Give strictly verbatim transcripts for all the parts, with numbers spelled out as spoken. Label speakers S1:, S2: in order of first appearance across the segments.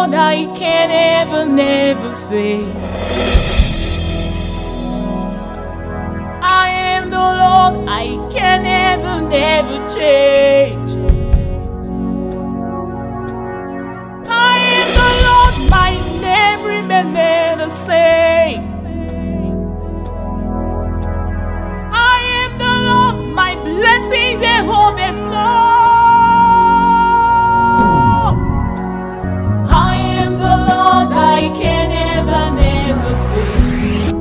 S1: Lord, I can never, never fail. I am the Lord, I can never, never change. I am the Lord, my name remains the same. I am the Lord, my blessings they overflow. I am the Lord, I can never, never fail.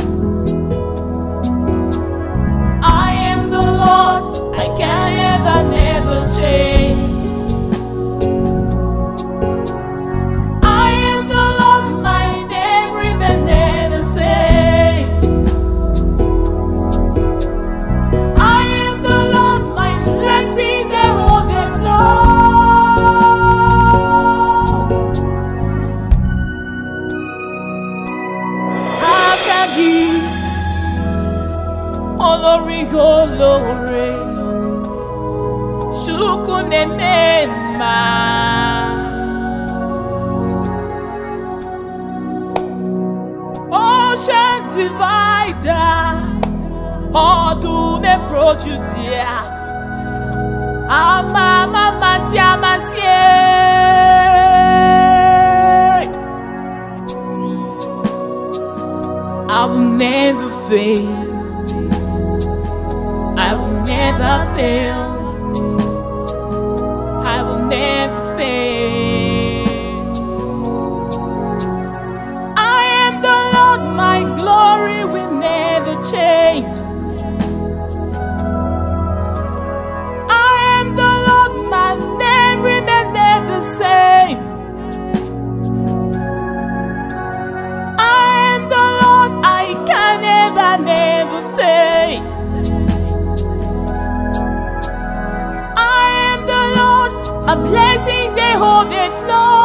S1: I am the Lord, I can never, never change. I am the Lord, my name remains the same. I am the Lord, my blessings they overflow. Akagi, olórí olóore, Chukwunemema. Ocean divider, ọdún producer. Ama mama si amasie. I will never fail. I will never fail. I will never fail. I am the Lord, my glory will never change. I am the Lord, my name remains the same. I am the Lord, I can never, never fail. I am the Lord, my blessings they overflow.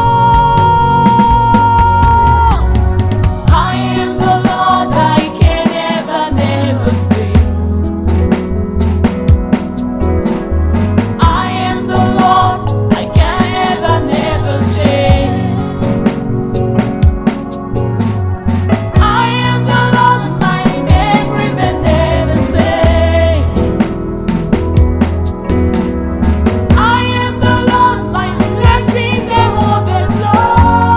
S1: I am the Lord, I can never, never fail. I am the Lord, I can never, never change. I am the Lord, my name remains the same. I am the Lord, my blessings they overflow.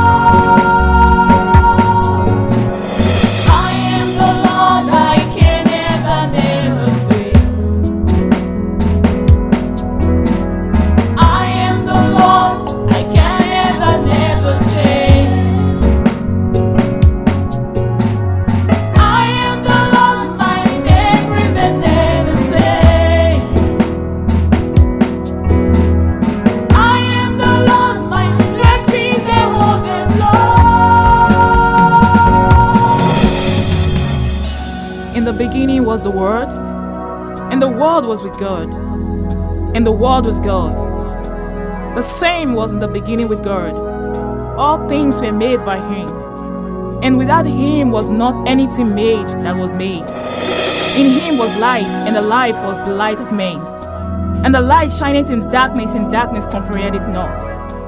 S1: I am the Lord, I can never, never fail. I am the Lord, I can never, never change. I am the Lord, my name remains the same. I am the Lord, my blessings they overflow. In the beginning was the Word, and the Word was with God, and the Word was God. The same was in the beginning with God. All things were made by Him, and without Him was not anything made that was made. In Him was life, and the life was the light of men. And the light shineth in darkness, and darkness comprehended it not.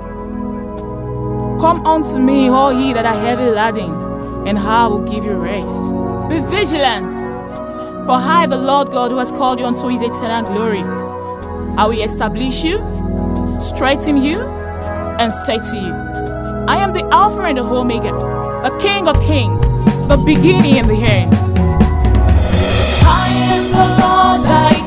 S1: Come unto me, all ye that are heavy laden, and I will give you rest. Be vigilant, for I, the Lord God, who has called you unto His eternal glory, I will establish you, strengthen you, and say to you, I am the Alpha and the Omega, the King of kings, the beginning and the end. I am the Lord, I